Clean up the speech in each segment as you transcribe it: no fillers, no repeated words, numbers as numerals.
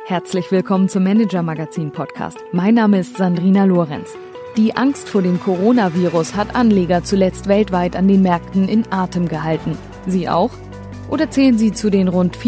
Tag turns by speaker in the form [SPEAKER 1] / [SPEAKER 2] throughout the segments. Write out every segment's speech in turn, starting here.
[SPEAKER 1] Herzlich willkommen zum Manager Magazin Podcast. Mein Name ist Sandrina Lorenz. Die Angst vor dem Coronavirus hat Anleger zuletzt weltweit an den Märkten in Atem gehalten. Sie auch? Oder zählen Sie zu den rund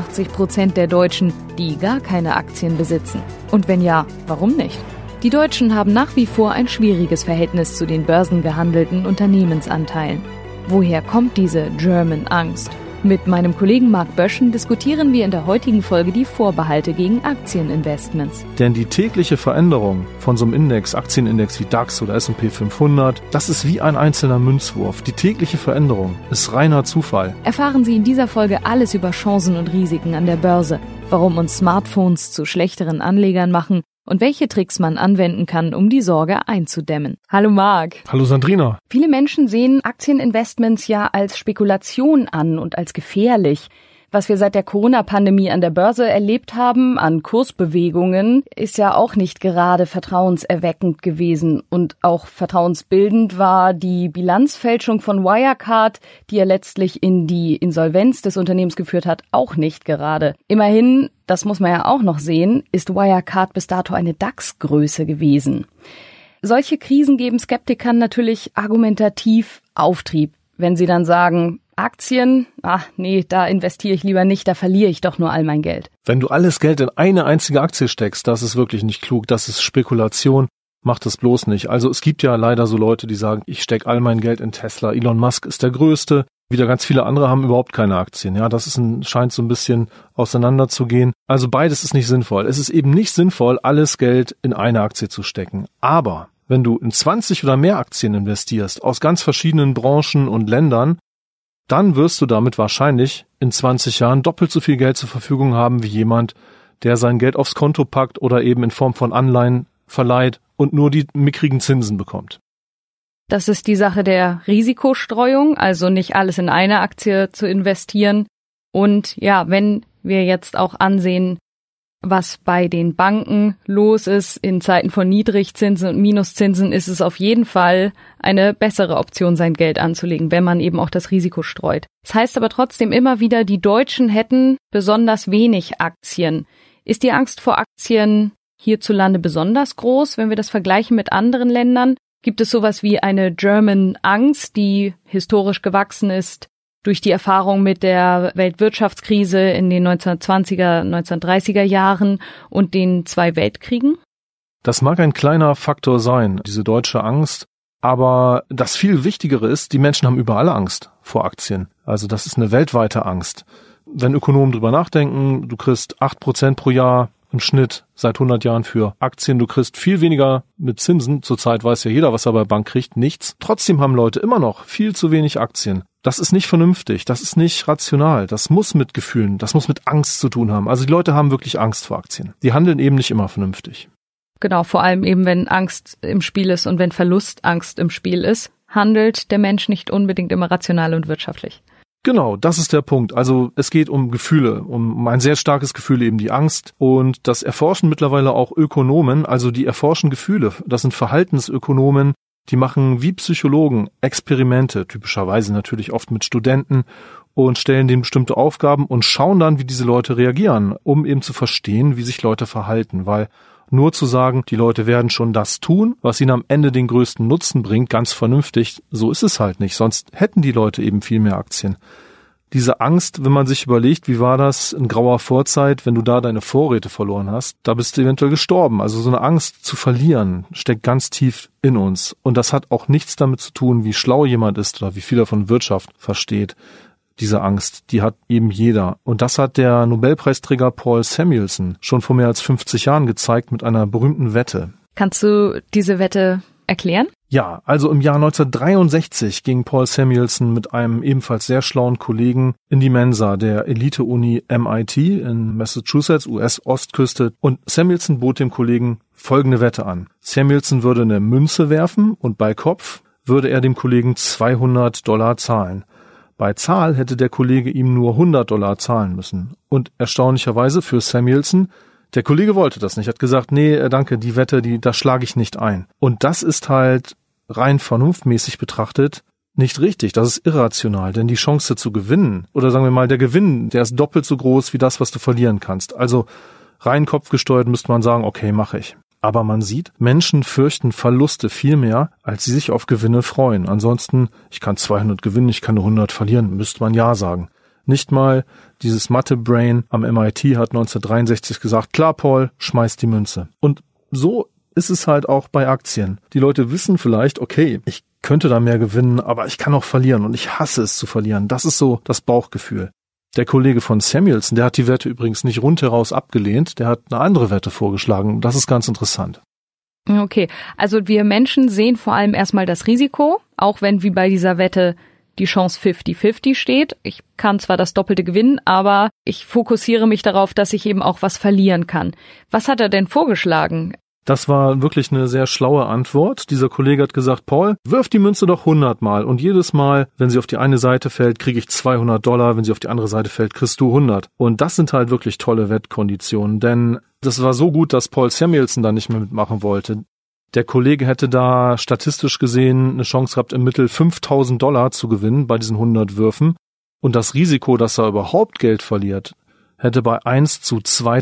[SPEAKER 1] 84% der Deutschen, die gar keine Aktien besitzen? Und wenn ja, warum nicht? Die Deutschen haben nach wie vor ein schwieriges Verhältnis zu den börsengehandelten Unternehmensanteilen. Woher kommt diese German Angst? Mit meinem Kollegen Marc Böschen diskutieren wir in der heutigen Folge die Vorbehalte gegen Aktieninvestments.
[SPEAKER 2] Denn die tägliche Veränderung von so einem Index, Aktienindex wie DAX oder S&P 500, das ist wie ein einzelner Münzwurf. Die tägliche Veränderung ist reiner Zufall.
[SPEAKER 1] Erfahren Sie in dieser Folge alles über Chancen und Risiken an der Börse, warum uns Smartphones zu schlechteren Anlegern machen und welche Tricks man anwenden kann, um die Sorge einzudämmen. Hallo Marc.
[SPEAKER 2] Hallo Sandrina.
[SPEAKER 1] Viele Menschen sehen Aktieninvestments ja als Spekulation an und als gefährlich. Was wir seit der Corona-Pandemie an der Börse erlebt haben, an Kursbewegungen, ist ja auch nicht gerade vertrauenserweckend gewesen. Und auch vertrauensbildend war die Bilanzfälschung von Wirecard, die ja letztlich in die Insolvenz des Unternehmens geführt hat, auch nicht gerade. Immerhin, das muss man ja auch noch sehen, ist Wirecard bis dato eine DAX-Größe gewesen. Solche Krisen geben Skeptikern natürlich argumentativ Auftrieb, wenn sie dann sagen, Aktien, da investiere ich lieber nicht, da verliere ich doch nur all mein Geld.
[SPEAKER 2] Wenn du alles Geld in eine einzige Aktie steckst, das ist wirklich nicht klug, das ist Spekulation, mach das bloß nicht. Also es gibt ja leider so Leute, die sagen, ich stecke all mein Geld in Tesla, Elon Musk ist der Größte, wieder ganz viele andere haben überhaupt keine Aktien. Ja, das scheint so ein bisschen auseinanderzugehen. Also beides ist nicht sinnvoll. Es ist eben nicht sinnvoll, alles Geld in eine Aktie zu stecken. Aber wenn du in 20 oder mehr Aktien investierst, aus ganz verschiedenen Branchen und Ländern, dann wirst du damit wahrscheinlich in 20 Jahren doppelt so viel Geld zur Verfügung haben wie jemand, der sein Geld aufs Konto packt oder eben in Form von Anleihen verleiht und nur die mickrigen Zinsen bekommt.
[SPEAKER 1] Das ist die Sache der Risikostreuung, also nicht alles in eine Aktie zu investieren. Und ja, wenn wir jetzt auch ansehen, was bei den Banken los ist, in Zeiten von Niedrigzinsen und Minuszinsen ist es auf jeden Fall eine bessere Option, sein Geld anzulegen, wenn man eben auch das Risiko streut. Das heißt aber trotzdem immer wieder, die Deutschen hätten besonders wenig Aktien. Ist die Angst vor Aktien hierzulande besonders groß, wenn wir das vergleichen mit anderen Ländern? Gibt es sowas wie eine German Angst, die historisch gewachsen ist durch die Erfahrung mit der Weltwirtschaftskrise in den 1920er, 1930er Jahren und den 2 Weltkriegen?
[SPEAKER 2] Das mag ein kleiner Faktor sein, diese deutsche Angst, aber das viel Wichtigere ist, die Menschen haben überall Angst vor Aktien. Also das ist eine weltweite Angst. Wenn Ökonomen drüber nachdenken, du kriegst 8% pro Jahr im Schnitt seit 100 Jahren für Aktien. Du kriegst viel weniger mit Zinsen. Zurzeit weiß ja jeder, was er bei Bank kriegt. Nichts. Trotzdem haben Leute immer noch viel zu wenig Aktien. Das ist nicht vernünftig. Das ist nicht rational. Das muss mit Gefühlen, das muss mit Angst zu tun haben. Also die Leute haben wirklich Angst vor Aktien. Die handeln eben nicht immer vernünftig.
[SPEAKER 1] Genau, vor allem eben, wenn Angst im Spiel ist und wenn Verlustangst im Spiel ist, handelt der Mensch nicht unbedingt immer rational und wirtschaftlich.
[SPEAKER 2] Genau, das ist der Punkt. Also es geht um Gefühle, um ein sehr starkes Gefühl, eben die Angst. Und das erforschen mittlerweile auch Ökonomen, also die erforschen Gefühle. Das sind Verhaltensökonomen, die machen wie Psychologen Experimente, typischerweise natürlich oft mit Studenten, und stellen denen bestimmte Aufgaben und schauen dann, wie diese Leute reagieren, um eben zu verstehen, wie sich Leute verhalten. Weil nur zu sagen, die Leute werden schon das tun, was ihnen am Ende den größten Nutzen bringt, ganz vernünftig, so ist es halt nicht. Sonst hätten die Leute eben viel mehr Aktien. Diese Angst, wenn man sich überlegt, wie war das in grauer Vorzeit, wenn du da deine Vorräte verloren hast, da bist du eventuell gestorben. Also so eine Angst zu verlieren steckt ganz tief in uns. Und das hat auch nichts damit zu tun, wie schlau jemand ist oder wie viel er von Wirtschaft versteht. Diese Angst, die hat eben jeder. Und das hat der Nobelpreisträger Paul Samuelson schon vor mehr als 50 Jahren gezeigt mit einer berühmten Wette.
[SPEAKER 1] Kannst du diese Wette erklären?
[SPEAKER 2] Ja, also im Jahr 1963 ging Paul Samuelson mit einem ebenfalls sehr schlauen Kollegen in die Mensa der Elite-Uni MIT in Massachusetts, US-Ostküste. Und Samuelson bot dem Kollegen folgende Wette an. Samuelson würde eine Münze werfen und bei Kopf würde er dem Kollegen $200 zahlen. Bei Zahl hätte der Kollege ihm nur $100 zahlen müssen. Und erstaunlicherweise für Samuelson, der Kollege wollte das nicht, hat gesagt, nee, danke, die Wette, da schlage ich nicht ein. Und das ist halt rein vernunftmäßig betrachtet nicht richtig, das ist irrational, denn die Chance zu gewinnen, oder sagen wir mal, der Gewinn, der ist doppelt so groß wie das, was du verlieren kannst. Also Rein kopfgesteuert müsste man sagen, okay, mache ich. Aber man sieht, Menschen fürchten Verluste viel mehr, als sie sich auf Gewinne freuen. Ansonsten, ich kann 200 gewinnen, ich kann nur 100 verlieren, müsste man ja sagen. Nicht mal dieses Mathe-Brain am MIT hat 1963 gesagt, klar, Paul, schmeiß die Münze. Und so ist es halt auch bei Aktien. Die Leute wissen vielleicht, okay, ich könnte da mehr gewinnen, aber ich kann auch verlieren und ich hasse es zu verlieren. Das ist so das Bauchgefühl. Der Kollege von Samuelson, der hat die Wette übrigens nicht rundheraus abgelehnt, der hat eine andere Wette vorgeschlagen. Das ist ganz interessant.
[SPEAKER 1] Okay, also wir Menschen sehen vor allem erstmal das Risiko, auch wenn wie bei dieser Wette die Chance 50-50 steht. Ich kann zwar das Doppelte gewinnen, aber ich fokussiere mich darauf, dass ich eben auch was verlieren kann. Was hat er denn vorgeschlagen?
[SPEAKER 2] Das war wirklich eine sehr schlaue Antwort. Dieser Kollege hat gesagt, Paul, wirf die Münze doch 100 Mal und jedes Mal, wenn sie auf die eine Seite fällt, kriege ich $200, wenn sie auf die andere Seite fällt, kriegst du 100. Und das sind halt wirklich tolle Wettkonditionen, denn das war so gut, dass Paul Samuelson da nicht mehr mitmachen wollte. Der Kollege hätte da statistisch gesehen eine Chance gehabt, im Mittel $5.000 zu gewinnen bei diesen 100 Würfen. Und das Risiko, dass er überhaupt Geld verliert, hätte bei 1 zu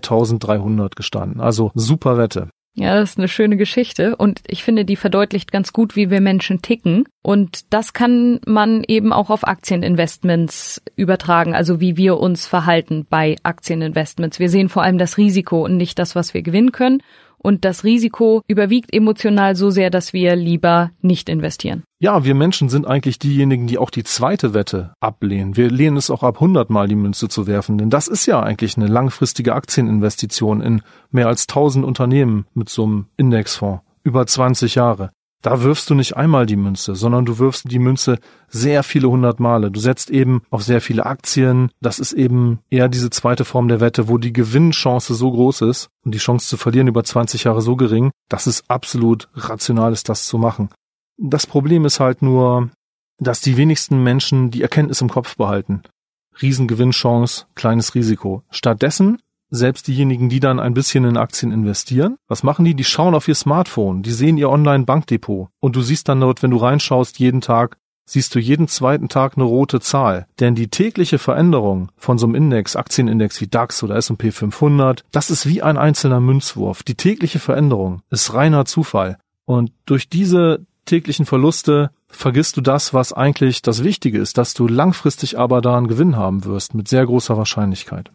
[SPEAKER 2] 2.300 gestanden. Also super Wette.
[SPEAKER 1] Ja, das ist eine schöne Geschichte und ich finde, die verdeutlicht ganz gut, wie wir Menschen ticken und das kann man eben auch auf Aktieninvestments übertragen, also wie wir uns verhalten bei Aktieninvestments. Wir sehen vor allem das Risiko und nicht das, was wir gewinnen können und das Risiko überwiegt emotional so sehr, dass wir lieber nicht investieren.
[SPEAKER 2] Ja, wir Menschen sind eigentlich diejenigen, die auch die zweite Wette ablehnen. Wir lehnen es auch ab, 100 Mal die Münze zu werfen, denn das ist ja eigentlich eine langfristige Aktieninvestition in mehr als 1000 Unternehmen mit so einem Indexfonds über 20 Jahre. Da wirfst du nicht einmal die Münze, sondern du wirfst die Münze sehr viele 100 Male. Du setzt eben auf sehr viele Aktien. Das ist eben eher diese zweite Form der Wette, wo die Gewinnchance so groß ist und die Chance zu verlieren über 20 Jahre so gering, dass es absolut rational ist, das zu machen. Das Problem ist halt nur, dass die wenigsten Menschen die Erkenntnis im Kopf behalten. Riesengewinnchance, kleines Risiko. Stattdessen selbst diejenigen, die dann ein bisschen in Aktien investieren, was machen die? Die schauen auf ihr Smartphone, die sehen ihr Online-Bankdepot und du siehst dann dort, wenn du reinschaust, jeden Tag, siehst du jeden zweiten Tag eine rote Zahl. Denn die tägliche Veränderung von so einem Index, Aktienindex wie DAX oder S&P 500, das ist wie ein einzelner Münzwurf. Die tägliche Veränderung ist reiner Zufall. Und durch diese täglichen Verluste vergisst du das, was eigentlich das Wichtige ist, dass du langfristig aber da einen Gewinn haben wirst, mit sehr großer Wahrscheinlichkeit.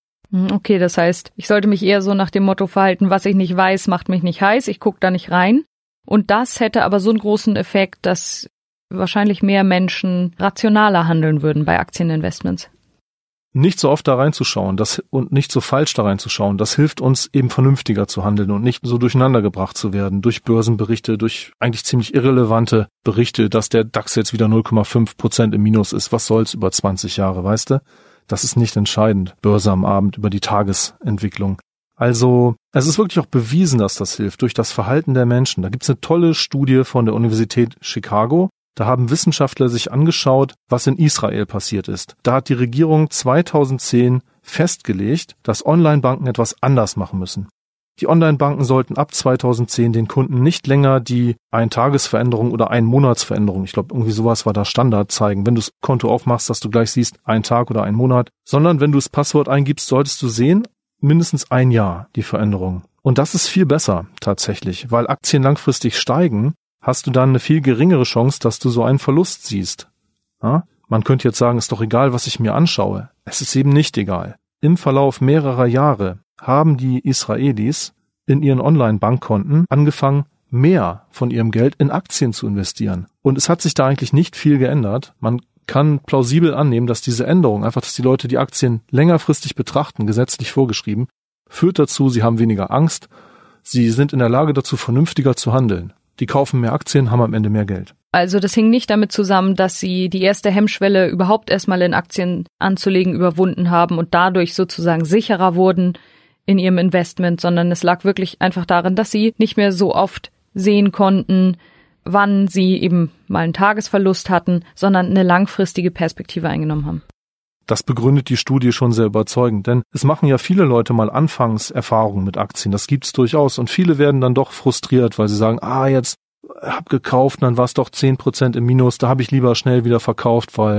[SPEAKER 1] Okay, das heißt, ich sollte mich eher so nach dem Motto verhalten, was ich nicht weiß, macht mich nicht heiß, ich gucke da nicht rein. Und das hätte aber so einen großen Effekt, dass wahrscheinlich mehr Menschen rationaler handeln würden bei Aktieninvestments.
[SPEAKER 2] Nicht so oft da reinzuschauen und nicht so falsch da reinzuschauen, das hilft uns eben vernünftiger zu handeln und nicht so durcheinander gebracht zu werden durch Börsenberichte, durch eigentlich ziemlich irrelevante Berichte, dass der DAX jetzt wieder 0,5% im Minus ist. Was soll's über 20 Jahre, weißt du? Das ist nicht entscheidend, Börse am Abend über die Tagesentwicklung. Also, es ist wirklich auch bewiesen, dass das hilft, durch das Verhalten der Menschen. Da gibt's eine tolle Studie von der Universität Chicago. Da haben Wissenschaftler sich angeschaut, was in Israel passiert ist. Da hat die Regierung 2010 festgelegt, dass Online-Banken etwas anders machen müssen. Die Online-Banken sollten ab 2010 den Kunden nicht länger die Ein-Tages-Veränderung oder Ein-Monats-Veränderung, ich glaube irgendwie sowas war da Standard, zeigen, wenn du das Konto aufmachst, dass du gleich siehst, ein Tag oder ein Monat, sondern wenn du das Passwort eingibst, solltest du sehen, mindestens ein Jahr die Veränderung. Und das ist viel besser tatsächlich, weil Aktien langfristig steigen, hast du dann eine viel geringere Chance, dass du so einen Verlust siehst. Ja? Man könnte jetzt sagen, ist doch egal, was ich mir anschaue. Es ist eben nicht egal. Im Verlauf mehrerer Jahre haben die Israelis in ihren Online-Bankkonten angefangen, mehr von ihrem Geld in Aktien zu investieren. Und es hat sich da eigentlich nicht viel geändert. Man kann plausibel annehmen, dass diese Änderung, einfach, dass die Leute die Aktien längerfristig betrachten, gesetzlich vorgeschrieben, führt dazu, sie haben weniger Angst, sie sind in der Lage dazu, vernünftiger zu handeln. Die kaufen mehr Aktien, haben am Ende mehr Geld.
[SPEAKER 1] Also das hing nicht damit zusammen, dass sie die erste Hemmschwelle überhaupt erstmal in Aktien anzulegen überwunden haben und dadurch sozusagen sicherer wurden in ihrem Investment, sondern es lag wirklich einfach darin, dass sie nicht mehr so oft sehen konnten, wann sie eben mal einen Tagesverlust hatten, sondern eine langfristige Perspektive eingenommen haben.
[SPEAKER 2] Das begründet die Studie schon sehr überzeugend, denn es machen ja viele Leute mal Anfangserfahrungen mit Aktien, das gibt's durchaus und viele werden dann doch frustriert, weil sie sagen, jetzt hab gekauft, dann war es doch 10% im Minus, da habe ich lieber schnell wieder verkauft, weil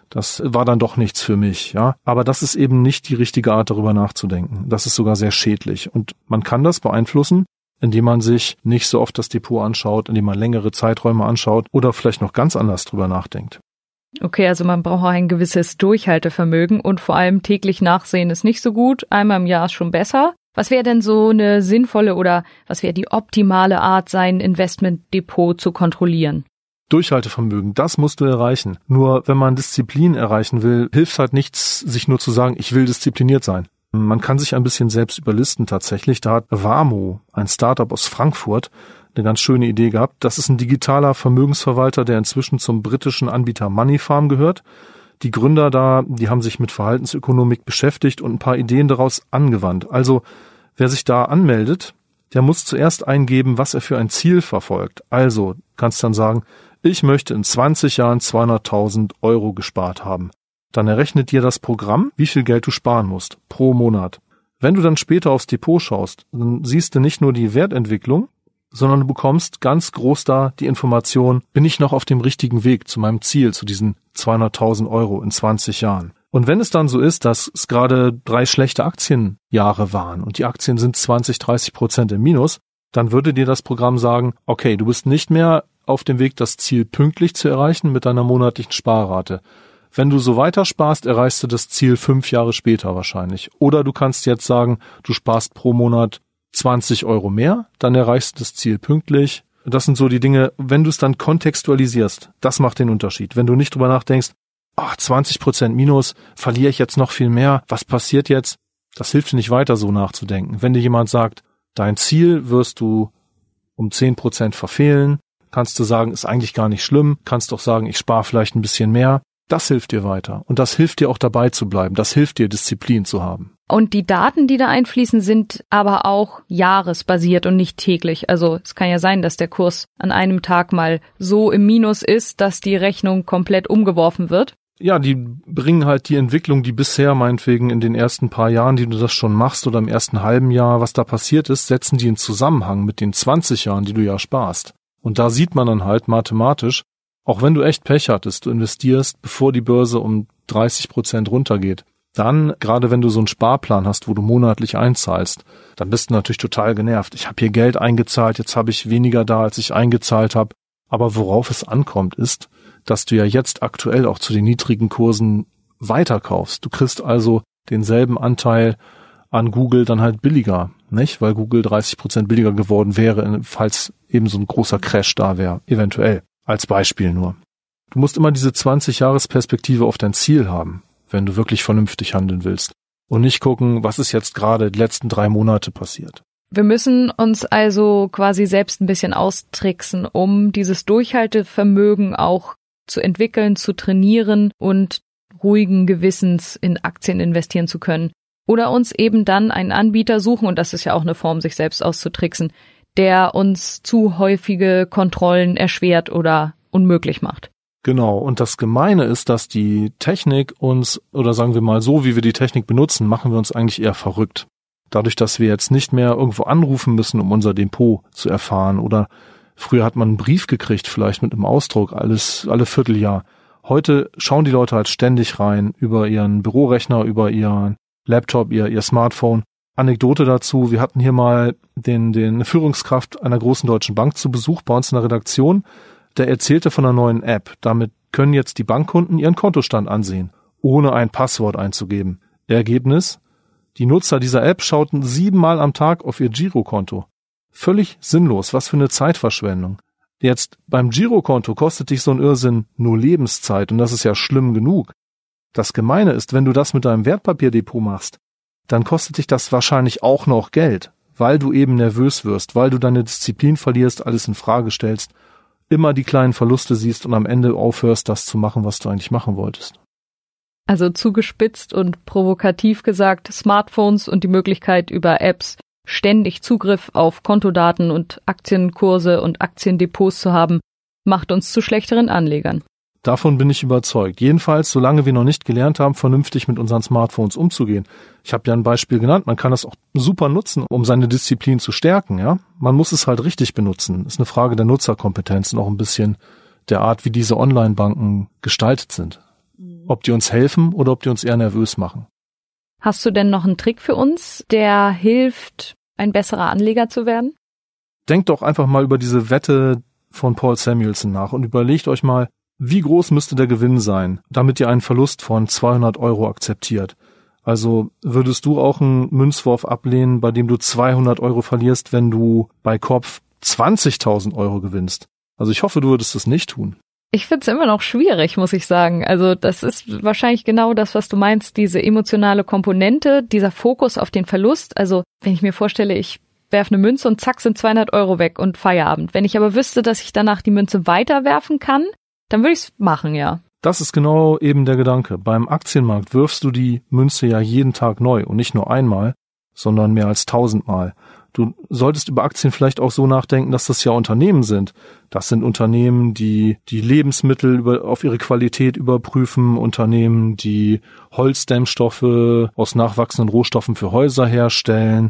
[SPEAKER 2] das war dann doch nichts für mich, ja. Aber das ist eben nicht die richtige Art, darüber nachzudenken. Das ist sogar sehr schädlich. Und man kann das beeinflussen, indem man sich nicht so oft das Depot anschaut, indem man längere Zeiträume anschaut oder vielleicht noch ganz anders drüber nachdenkt.
[SPEAKER 1] Okay, also man braucht auch ein gewisses Durchhaltevermögen und vor allem täglich nachsehen ist nicht so gut. Einmal im Jahr ist schon besser. Was wäre denn so eine sinnvolle oder was wäre die optimale Art, sein Investmentdepot zu kontrollieren?
[SPEAKER 2] Durchhaltevermögen, das musst du erreichen. Nur wenn man Disziplin erreichen will, hilft halt nichts, sich nur zu sagen, ich will diszipliniert sein. Man kann sich ein bisschen selbst überlisten tatsächlich. Da hat Vamo, ein Startup aus Frankfurt, eine ganz schöne Idee gehabt. Das ist ein digitaler Vermögensverwalter, der inzwischen zum britischen Anbieter Moneyfarm gehört. Die Gründer da, die haben sich mit Verhaltensökonomik beschäftigt und ein paar Ideen daraus angewandt. Also wer sich da anmeldet, der muss zuerst eingeben, was er für ein Ziel verfolgt. Also kannst dann sagen, ich möchte in 20 Jahren 200.000 Euro gespart haben. Dann errechnet dir das Programm, wie viel Geld du sparen musst pro Monat. Wenn du dann später aufs Depot schaust, dann siehst du nicht nur die Wertentwicklung, sondern du bekommst ganz groß da die Information, bin ich noch auf dem richtigen Weg zu meinem Ziel, zu diesen 200.000 Euro in 20 Jahren. Und wenn es dann so ist, dass es gerade 3 schlechte Aktienjahre waren und die Aktien sind 20-30% im Minus, dann würde dir das Programm sagen, okay, du bist nicht mehr auf dem Weg, das Ziel pünktlich zu erreichen mit deiner monatlichen Sparrate. Wenn du so weiter sparst, erreichst du das Ziel 5 Jahre später wahrscheinlich. Oder du kannst jetzt sagen, du sparst pro Monat 20 Euro mehr, dann erreichst du das Ziel pünktlich. Das sind so die Dinge, wenn du es dann kontextualisierst, das macht den Unterschied. Wenn du nicht drüber nachdenkst, 20% Minus, verliere ich jetzt noch viel mehr, was passiert jetzt? Das hilft dir nicht weiter, so nachzudenken. Wenn dir jemand sagt, dein Ziel wirst du um 10% verfehlen, kannst du sagen, ist eigentlich gar nicht schlimm, kannst doch sagen, ich spare vielleicht ein bisschen mehr. Das hilft dir weiter und das hilft dir auch dabei zu bleiben, das hilft dir, Disziplin zu haben.
[SPEAKER 1] Und die Daten, die da einfließen, sind aber auch jahresbasiert und nicht täglich. Also es kann ja sein, dass der Kurs an einem Tag mal so im Minus ist, dass die Rechnung komplett umgeworfen wird.
[SPEAKER 2] Ja, die bringen halt die Entwicklung, die bisher meinetwegen in den ersten paar Jahren, die du das schon machst oder im ersten halben Jahr, was da passiert ist, setzen die in Zusammenhang mit den 20 Jahren, die du ja sparst. Und da sieht man dann halt mathematisch, auch wenn du echt Pech hattest, du investierst, bevor die Börse um 30% runtergeht, dann, gerade wenn du so einen Sparplan hast, wo du monatlich einzahlst, dann bist du natürlich total genervt. Ich habe hier Geld eingezahlt, jetzt habe ich weniger da, als ich eingezahlt habe. Aber worauf es ankommt, ist, dass du ja jetzt aktuell auch zu den niedrigen Kursen weiterkaufst. Du kriegst also denselben Anteil an Google dann halt billiger, nicht? Weil Google 30% billiger geworden wäre, falls eben so ein großer Crash da wäre, eventuell. Als Beispiel nur. Du musst immer diese 20-Jahres-Perspektive auf dein Ziel haben, wenn du wirklich vernünftig handeln willst. Und nicht gucken, was ist jetzt gerade die letzten 3 Monate passiert.
[SPEAKER 1] Wir müssen uns also quasi selbst ein bisschen austricksen, um dieses Durchhaltevermögen auch zu entwickeln, zu trainieren und ruhigen Gewissens in Aktien investieren zu können. Oder uns eben dann einen Anbieter suchen, und das ist ja auch eine Form, sich selbst auszutricksen, der uns zu häufige Kontrollen erschwert oder unmöglich macht.
[SPEAKER 2] Genau, und das Gemeine ist, dass die Technik uns, oder sagen wir mal so, wie wir die Technik benutzen, machen wir uns eigentlich eher verrückt. Dadurch, dass wir jetzt nicht mehr irgendwo anrufen müssen, um unser Depot zu erfahren, oder früher hat man einen Brief gekriegt, vielleicht mit einem Ausdruck, alle Vierteljahr. Heute schauen die Leute halt ständig rein, über ihren Bürorechner, über ihren Laptop, ihr Smartphone. Anekdote dazu, wir hatten hier mal den Führungskraft einer großen deutschen Bank zu Besuch bei uns in der Redaktion. Der erzählte von einer neuen App. Damit können jetzt die Bankkunden ihren Kontostand ansehen, ohne ein Passwort einzugeben. Ergebnis? Die Nutzer dieser App schauten 7-mal am Tag auf ihr Girokonto. Völlig sinnlos, was für eine Zeitverschwendung. Jetzt beim Girokonto kostet dich so ein Irrsinn nur Lebenszeit und das ist ja schlimm genug. Das Gemeine ist, wenn du das mit deinem Wertpapierdepot machst, dann kostet dich das wahrscheinlich auch noch Geld, weil du eben nervös wirst, weil du deine Disziplin verlierst, alles in Frage stellst, immer die kleinen Verluste siehst und am Ende aufhörst, das zu machen, was du eigentlich machen wolltest.
[SPEAKER 1] Also zugespitzt und provokativ gesagt, Smartphones und die Möglichkeit über Apps ständig Zugriff auf Kontodaten und Aktienkurse und Aktiendepots zu haben, macht uns zu schlechteren Anlegern.
[SPEAKER 2] Davon bin ich überzeugt. Jedenfalls, solange wir noch nicht gelernt haben, vernünftig mit unseren Smartphones umzugehen. Ich habe ja ein Beispiel genannt, man kann das auch super nutzen, um seine Disziplin zu stärken. Ja, man muss es halt richtig benutzen. Das ist eine Frage der Nutzerkompetenz und auch ein bisschen der Art, wie diese Online-Banken gestaltet sind. ob die uns helfen oder ob die uns eher nervös machen.
[SPEAKER 1] Hast du denn noch einen Trick für uns, der hilft, ein besserer Anleger zu werden?
[SPEAKER 2] Denkt doch einfach mal über diese Wette von Paul Samuelson nach und überlegt euch mal, wie groß müsste der Gewinn sein, damit ihr einen Verlust von 200 € akzeptiert. Also würdest du auch einen Münzwurf ablehnen, bei dem du 200 € verlierst, wenn du bei Kopf 20.000 € gewinnst? Also ich hoffe, du würdest das nicht tun.
[SPEAKER 1] Ich find's immer noch schwierig, muss ich sagen. Also das ist wahrscheinlich genau das, was du meinst, diese emotionale Komponente, dieser Fokus auf den Verlust. Also wenn ich mir vorstelle, ich werfe eine Münze und zack sind 200 € weg und Feierabend. Wenn ich aber wüsste, dass ich danach die Münze weiterwerfen kann, dann würde ich's machen, ja.
[SPEAKER 2] Das ist genau eben der Gedanke. Beim Aktienmarkt wirfst du die Münze ja jeden Tag neu und nicht nur einmal, sondern mehr als 1000-mal. Du solltest über Aktien vielleicht auch so nachdenken, dass das ja Unternehmen sind. Das sind Unternehmen, die Lebensmittel auf ihre Qualität überprüfen, Unternehmen, die Holzdämmstoffe aus nachwachsenden Rohstoffen für Häuser herstellen,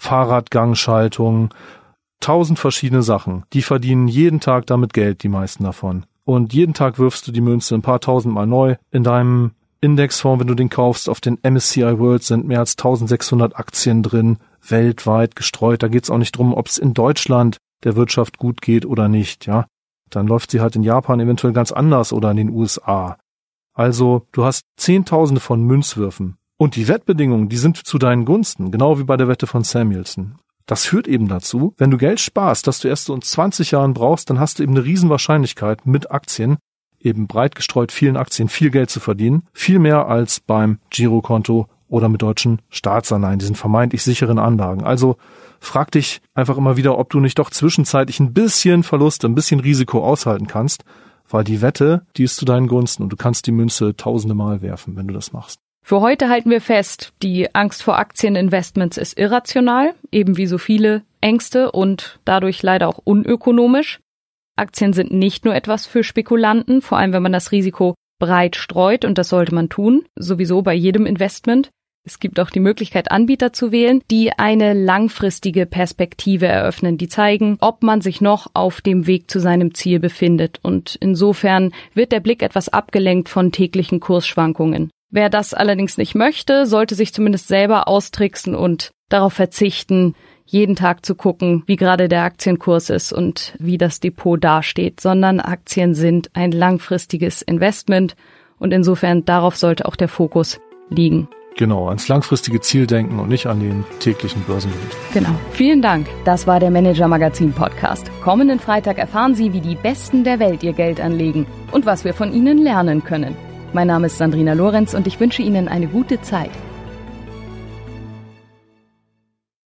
[SPEAKER 2] Fahrradgangschaltung, 1000 verschiedene Sachen. Die verdienen jeden Tag damit Geld, die meisten davon. Und jeden Tag wirfst du die Münze ein paar tausendmal neu. In deinem Indexfonds, wenn du den kaufst, auf den MSCI World sind mehr als 1600 Aktien drin, weltweit gestreut. Da geht's auch nicht drum, ob es in Deutschland der Wirtschaft gut geht oder nicht. Ja, dann läuft sie halt in Japan eventuell ganz anders oder in den USA. Also du hast Zehntausende von Münzwürfen. Und die Wettbedingungen, die sind zu deinen Gunsten, genau wie bei der Wette von Samuelson. Das führt eben dazu, wenn du Geld sparst, das du erst so in 20 Jahren brauchst, dann hast du eben eine Riesenwahrscheinlichkeit mit Aktien, eben breit gestreut vielen Aktien, viel Geld zu verdienen. Viel mehr als beim Girokonto oder mit deutschen Staatsanleihen, diesen vermeintlich sicheren Anlagen. Also frag dich einfach immer wieder, ob du nicht doch zwischenzeitlich ein bisschen Verlust, ein bisschen Risiko aushalten kannst, weil die Wette, die ist zu deinen Gunsten und du kannst die Münze tausende Mal werfen, wenn du das machst.
[SPEAKER 1] Für heute halten wir fest, die Angst vor Aktieninvestments ist irrational, eben wie so viele Ängste und dadurch leider auch unökonomisch. Aktien sind nicht nur etwas für Spekulanten, vor allem wenn man das Risiko breit streut, und das sollte man tun, sowieso bei jedem Investment. Es gibt auch die Möglichkeit, Anbieter zu wählen, die eine langfristige Perspektive eröffnen, die zeigen, ob man sich noch auf dem Weg zu seinem Ziel befindet. Und insofern wird der Blick etwas abgelenkt von täglichen Kursschwankungen. Wer das allerdings nicht möchte, sollte sich zumindest selber austricksen und darauf verzichten, jeden Tag zu gucken, wie gerade der Aktienkurs ist und wie das Depot dasteht, sondern Aktien sind ein langfristiges Investment und insofern darauf sollte auch der Fokus liegen.
[SPEAKER 2] Genau, ans langfristige Ziel denken und nicht an den täglichen Börsenwind.
[SPEAKER 1] Genau. Vielen Dank. Das war der Manager Magazin Podcast. Kommenden Freitag erfahren Sie, wie die Besten der Welt ihr Geld anlegen und was wir von ihnen lernen können. Mein Name ist Sandrina Lorenz und ich wünsche Ihnen eine gute Zeit.